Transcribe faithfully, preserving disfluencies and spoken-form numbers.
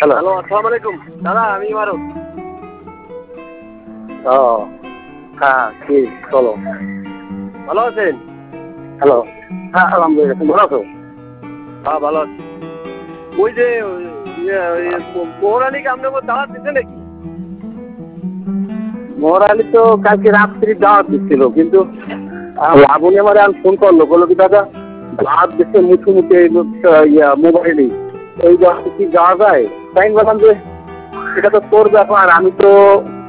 Hello hello, আসসালামু আলাইকুম দাদা, আমি ইমারত। ও হ্যাঁ কি বলো। ভালো আছেন? হ্যালো হ্যাঁ আলহামদুলিল্লাহ, তুমি ভালো আছো? হ্যাঁ ভালো আছি। ওই যে পৌরাণিক আপনাকে দাওয়াত দিচ্ছে নাকি? মোরালি তো কালকে রাত্রি দাওয়াত দিচ্ছিল, কিন্তু লাবণী আমার আর ফোন করলো, বললো কি দাদা দাওয়াত দিচ্ছে মুখে মুখে ইয়া মোবাইলেই, এই দাওয়াতে কি যাওয়া যায়? তাই বললাম যে এটা তো তোর ব্যাপার, আমি তো